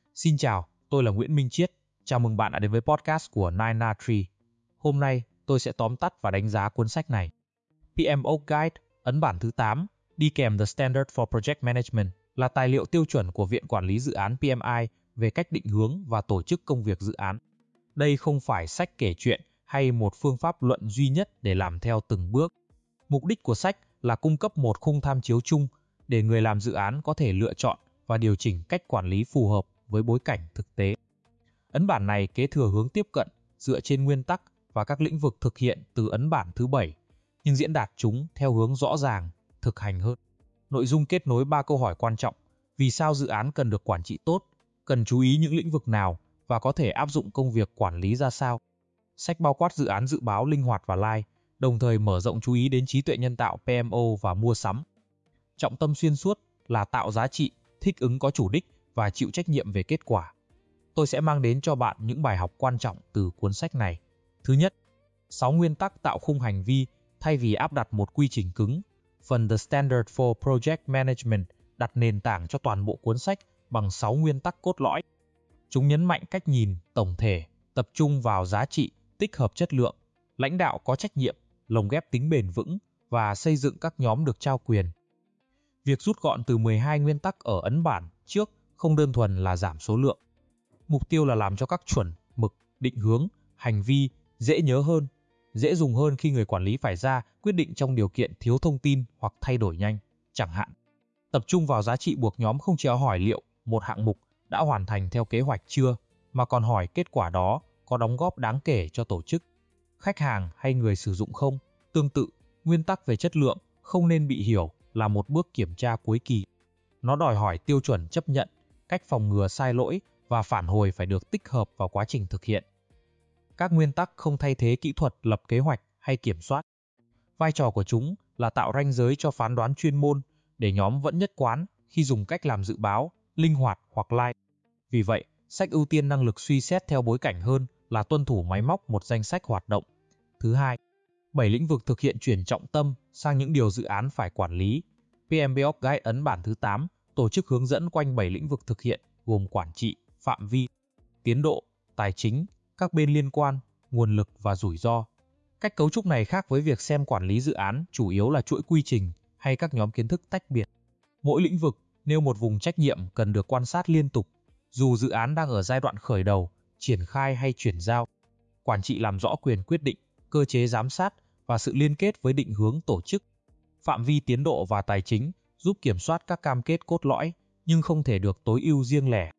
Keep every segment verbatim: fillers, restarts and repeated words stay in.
Xin chào, tôi là Nguyễn Minh Chiết. Chào mừng bạn đã đến với podcast của Nine Na Tree. Hôm nay, tôi sẽ tóm tắt và đánh giá cuốn sách này. pê em o Guide, ấn bản thứ tám, đi kèm The Standard for Project Management, là tài liệu tiêu chuẩn của Viện Quản lý Dự án pê em i về cách định hướng và tổ chức công việc dự án. Đây không phải sách kể chuyện hay một phương pháp luận duy nhất để làm theo từng bước. Mục đích của sách là cung cấp một khung tham chiếu chung để người làm dự án có thể lựa chọn và điều chỉnh cách quản lý phù hợp với bối cảnh thực tế. Ấn bản này kế thừa hướng tiếp cận dựa trên nguyên tắc và các lĩnh vực thực hiện từ ấn bản thứ bảy, nhưng diễn đạt chúng theo hướng rõ ràng, thực hành hơn. Nội dung kết nối ba câu hỏi quan trọng: vì sao dự án cần được quản trị tốt, cần chú ý những lĩnh vực nào và có thể áp dụng công việc quản lý ra sao. Sách bao quát dự án dự báo linh hoạt và live, đồng thời mở rộng chú ý đến trí tuệ nhân tạo pê em o và mua sắm. Trọng tâm xuyên suốt là tạo giá trị, thích ứng có chủ đích và chịu trách nhiệm về kết quả. Tôi sẽ mang đến cho bạn những bài học quan trọng từ cuốn sách này. Thứ nhất, sáu nguyên tắc tạo khung hành vi thay vì áp đặt một quy trình cứng. Phần The Standard for Project Management đặt nền tảng cho toàn bộ cuốn sách bằng sáu nguyên tắc cốt lõi. Chúng nhấn mạnh cách nhìn tổng thể, tập trung vào giá trị, tích hợp chất lượng, lãnh đạo có trách nhiệm, lồng ghép tính bền vững và xây dựng các nhóm được trao quyền. Việc rút gọn từ mười hai nguyên tắc ở ấn bản trước không đơn thuần là giảm số lượng. Mục tiêu là làm cho các chuẩn, mực, định hướng, hành vi dễ nhớ hơn, dễ dùng hơn khi người quản lý phải ra quyết định trong điều kiện thiếu thông tin hoặc thay đổi nhanh. Chẳng hạn, tập trung vào giá trị buộc nhóm không chỉ hỏi liệu một hạng mục đã hoàn thành theo kế hoạch chưa, mà còn hỏi kết quả đó có đóng góp đáng kể cho tổ chức, khách hàng hay người sử dụng không. Tương tự, nguyên tắc về chất lượng không nên bị hiểu là một bước kiểm tra cuối kỳ. Nó đòi hỏi tiêu chuẩn chấp nhận, cách phòng ngừa sai lỗi và phản hồi phải được tích hợp vào quá trình thực hiện. Các nguyên tắc không thay thế kỹ thuật lập kế hoạch hay kiểm soát. Vai trò của chúng là tạo ranh giới cho phán đoán chuyên môn để nhóm vẫn nhất quán khi dùng cách làm dự báo, linh hoạt hoặc live. Vì vậy, sách ưu tiên năng lực suy xét theo bối cảnh hơn là tuân thủ máy móc một danh sách hoạt động. Thứ hai, bảy lĩnh vực thực hiện chuyển trọng tâm sang những điều dự án phải quản lý. pê em o Guide ấn bản thứ tám tổ chức hướng dẫn quanh bảy lĩnh vực thực hiện gồm quản trị, phạm vi, tiến độ, tài chính, các bên liên quan, nguồn lực và rủi ro. Cách cấu trúc này khác với việc xem quản lý dự án chủ yếu là chuỗi quy trình hay các nhóm kiến thức tách biệt. Mỗi lĩnh vực nêu một vùng trách nhiệm cần được quan sát liên tục, dù dự án đang ở giai đoạn khởi đầu, triển khai hay chuyển giao. Quản trị làm rõ quyền quyết định, cơ chế giám sát và sự liên kết với định hướng tổ chức. Phạm vi, tiến độ và tài chính giúp kiểm soát các cam kết cốt lõi, nhưng không thể được tối ưu riêng lẻ.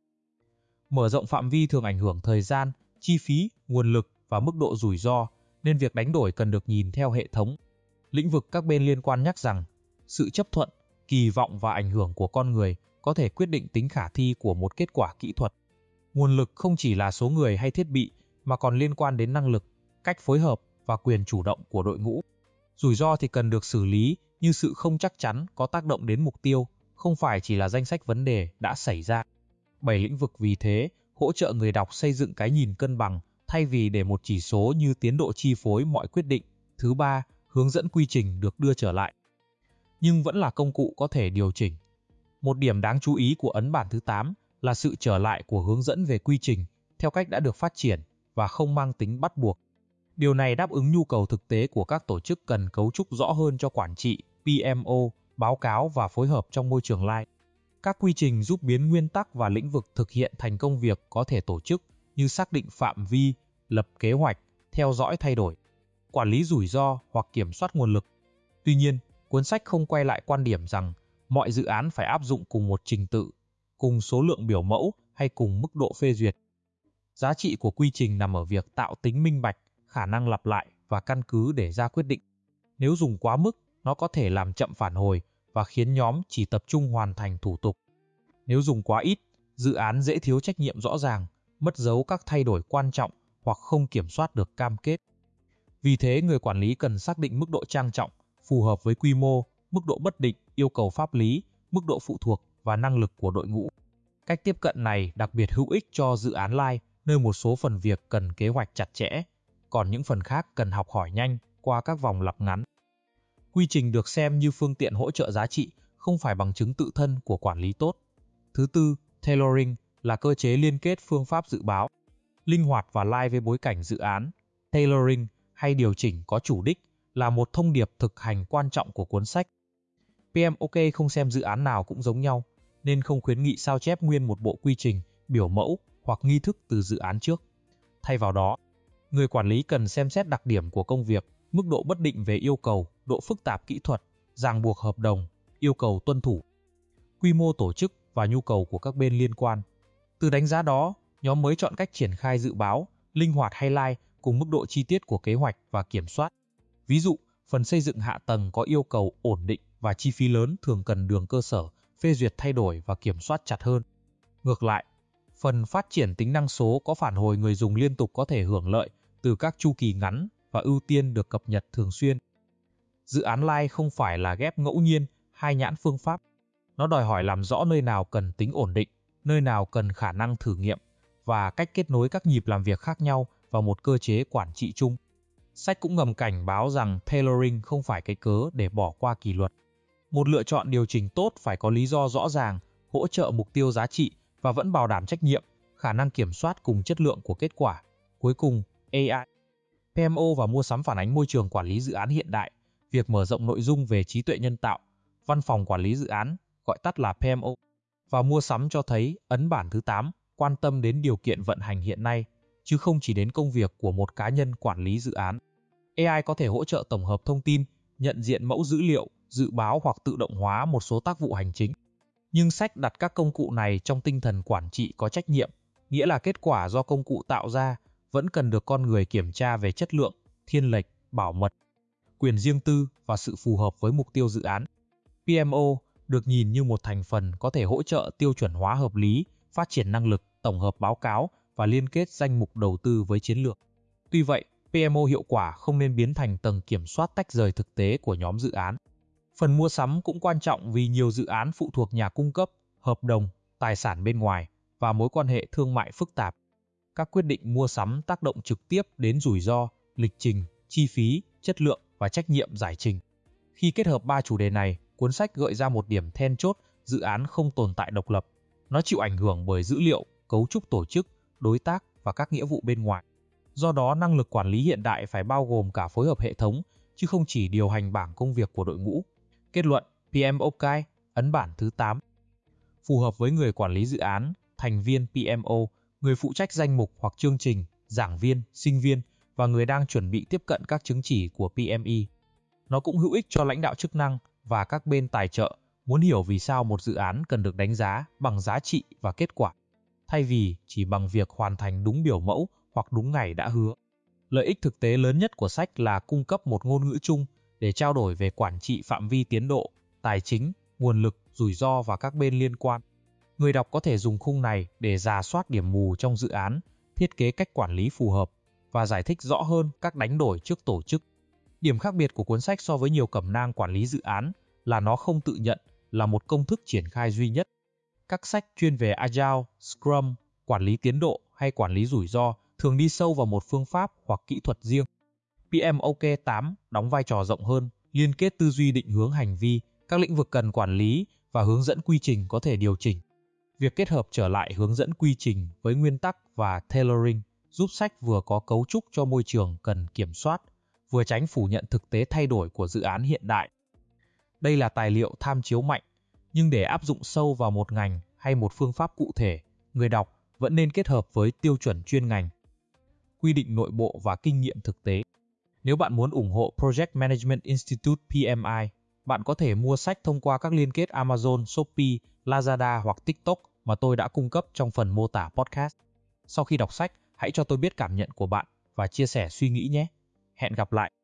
Mở rộng phạm vi thường ảnh hưởng thời gian, chi phí, nguồn lực và mức độ rủi ro, nên việc đánh đổi cần được nhìn theo hệ thống. Lĩnh vực các bên liên quan nhắc rằng, sự chấp thuận, kỳ vọng và ảnh hưởng của con người có thể quyết định tính khả thi của một kết quả kỹ thuật. Nguồn lực không chỉ là số người hay thiết bị, mà còn liên quan đến năng lực, cách phối hợp và quyền chủ động của đội ngũ. Rủi ro thì cần được xử lý như sự không chắc chắn có tác động đến mục tiêu, không phải chỉ là danh sách vấn đề đã xảy ra. Bảy lĩnh vực vì thế hỗ trợ người đọc xây dựng cái nhìn cân bằng thay vì để một chỉ số như tiến độ chi phối mọi quyết định. Thứ ba, hướng dẫn quy trình được đưa trở lại, nhưng vẫn là công cụ có thể điều chỉnh. Một điểm đáng chú ý của ấn bản thứ tám là sự trở lại của hướng dẫn về quy trình theo cách đã được phát triển và không mang tính bắt buộc. Điều này đáp ứng nhu cầu thực tế của các tổ chức cần cấu trúc rõ hơn cho quản trị, pê em o, báo cáo và phối hợp trong môi trường live. Các quy trình giúp biến nguyên tắc và lĩnh vực thực hiện thành công việc có thể tổ chức như xác định phạm vi, lập kế hoạch, theo dõi thay đổi, quản lý rủi ro hoặc kiểm soát nguồn lực. Tuy nhiên, cuốn sách không quay lại quan điểm rằng mọi dự án phải áp dụng cùng một trình tự, cùng số lượng biểu mẫu hay cùng mức độ phê duyệt. Giá trị của quy trình nằm ở việc tạo tính minh bạch, khả năng lặp lại và căn cứ để ra quyết định. Nếu dùng quá mức, nó có thể làm chậm phản hồi và khiến nhóm chỉ tập trung hoàn thành thủ tục. Nếu dùng quá ít, dự án dễ thiếu trách nhiệm rõ ràng, mất dấu các thay đổi quan trọng hoặc không kiểm soát được cam kết. Vì thế, người quản lý cần xác định mức độ trang trọng, phù hợp với quy mô, mức độ bất định, yêu cầu pháp lý, mức độ phụ thuộc và năng lực của đội ngũ. Cách tiếp cận này đặc biệt hữu ích cho dự án live, nơi một số phần việc cần kế hoạch chặt chẽ, còn những phần khác cần học hỏi nhanh qua các vòng lặp ngắn. Quy trình được xem như phương tiện hỗ trợ giá trị, không phải bằng chứng tự thân của quản lý tốt. Thứ tư, tailoring, là cơ chế liên kết phương pháp dự báo, linh hoạt và live với bối cảnh dự án. Tailoring hay điều chỉnh có chủ đích là một thông điệp thực hành quan trọng của cuốn sách. pê em ô ca không xem dự án nào cũng giống nhau, nên không khuyến nghị sao chép nguyên một bộ quy trình, biểu mẫu hoặc nghi thức từ dự án trước. Thay vào đó, người quản lý cần xem xét đặc điểm của công việc, mức độ bất định về yêu cầu, độ phức tạp kỹ thuật, ràng buộc hợp đồng, yêu cầu tuân thủ, quy mô tổ chức và nhu cầu của các bên liên quan. Từ đánh giá đó, nhóm mới chọn cách triển khai dự báo, linh hoạt hay live cùng mức độ chi tiết của kế hoạch và kiểm soát. Ví dụ, phần xây dựng hạ tầng có yêu cầu ổn định và chi phí lớn thường cần đường cơ sở, phê duyệt thay đổi và kiểm soát chặt hơn. Ngược lại, phần phát triển tính năng số có phản hồi người dùng liên tục có thể hưởng lợi từ các chu kỳ ngắn và ưu tiên được cập nhật thường xuyên. Dự án live không phải là ghép ngẫu nhiên hai nhãn phương pháp. Nó đòi hỏi làm rõ nơi nào cần tính ổn định, nơi nào cần khả năng thử nghiệm và cách kết nối các nhịp làm việc khác nhau vào một cơ chế quản trị chung. Sách cũng ngầm cảnh báo rằng tailoring không phải cái cớ để bỏ qua kỷ luật. Một lựa chọn điều chỉnh tốt phải có lý do rõ ràng, hỗ trợ mục tiêu giá trị và vẫn bảo đảm trách nhiệm, khả năng kiểm soát cùng chất lượng của kết quả. Cuối cùng, a i, pê em ô và mua sắm phản ánh môi trường quản lý dự án hiện đại, việc mở rộng nội dung về trí tuệ nhân tạo, văn phòng quản lý dự án, gọi tắt là pê em ô, và mua sắm cho thấy ấn bản thứ tám quan tâm đến điều kiện vận hành hiện nay, chứ không chỉ đến công việc của một cá nhân quản lý dự án. a i có thể hỗ trợ tổng hợp thông tin, nhận diện mẫu dữ liệu, dự báo hoặc tự động hóa một số tác vụ hành chính. Nhưng sách đặt các công cụ này trong tinh thần quản trị có trách nhiệm, nghĩa là kết quả do công cụ tạo ra vẫn cần được con người kiểm tra về chất lượng, thiên lệch, bảo mật, quyền riêng tư và sự phù hợp với mục tiêu dự án. pê em ô được nhìn như một thành phần có thể hỗ trợ tiêu chuẩn hóa hợp lý, phát triển năng lực, tổng hợp báo cáo và liên kết danh mục đầu tư với chiến lược. Tuy vậy, pê em ô hiệu quả không nên biến thành tầng kiểm soát tách rời thực tế của nhóm dự án. Phần mua sắm cũng quan trọng vì nhiều dự án phụ thuộc nhà cung cấp, hợp đồng, tài sản bên ngoài và mối quan hệ thương mại phức tạp. Các quyết định mua sắm tác động trực tiếp đến rủi ro, lịch trình, chi phí, chất lượng và trách nhiệm giải trình. Khi kết hợp ba chủ đề này, cuốn sách gợi ra một điểm then chốt: dự án không tồn tại độc lập. Nó chịu ảnh hưởng bởi dữ liệu, cấu trúc tổ chức, đối tác và các nghĩa vụ bên ngoài. Do đó, năng lực quản lý hiện đại phải bao gồm cả phối hợp hệ thống, chứ không chỉ điều hành bảng công việc của đội ngũ. Kết luận, pê em ô ca, ấn bản thứ tám. Phù hợp với người quản lý dự án, thành viên pê em ô, người phụ trách danh mục hoặc chương trình, giảng viên, sinh viên và người đang chuẩn bị tiếp cận các chứng chỉ của pê em e. Nó cũng hữu ích cho lãnh đạo chức năng và các bên tài trợ muốn hiểu vì sao một dự án cần được đánh giá bằng giá trị và kết quả, thay vì chỉ bằng việc hoàn thành đúng biểu mẫu hoặc đúng ngày đã hứa. Lợi ích thực tế lớn nhất của sách là cung cấp một ngôn ngữ chung để trao đổi về quản trị phạm vi tiến độ, tài chính, nguồn lực, rủi ro và các bên liên quan. Người đọc có thể dùng khung này để rà soát điểm mù trong dự án, thiết kế cách quản lý phù hợp và giải thích rõ hơn các đánh đổi trước tổ chức. Điểm khác biệt của cuốn sách so với nhiều cẩm nang quản lý dự án là nó không tự nhận là một công thức triển khai duy nhất. Các sách chuyên về Agile, Scrum, quản lý tiến độ hay quản lý rủi ro thường đi sâu vào một phương pháp hoặc kỹ thuật riêng. pê em ô ca tám đóng vai trò rộng hơn, liên kết tư duy định hướng hành vi, các lĩnh vực cần quản lý và hướng dẫn quy trình có thể điều chỉnh. Việc kết hợp trở lại hướng dẫn quy trình với nguyên tắc và tailoring giúp sách vừa có cấu trúc cho môi trường cần kiểm soát, vừa tránh phủ nhận thực tế thay đổi của dự án hiện đại. Đây là tài liệu tham chiếu mạnh, nhưng để áp dụng sâu vào một ngành hay một phương pháp cụ thể, người đọc vẫn nên kết hợp với tiêu chuẩn chuyên ngành, quy định nội bộ và kinh nghiệm thực tế. Nếu bạn muốn ủng hộ Project Management Institute pê em i, bạn có thể mua sách thông qua các liên kết Amazon, Shopee, Lazada hoặc TikTok mà tôi đã cung cấp trong phần mô tả podcast. Sau khi đọc sách, hãy cho tôi biết cảm nhận của bạn và chia sẻ suy nghĩ nhé. Hẹn gặp lại!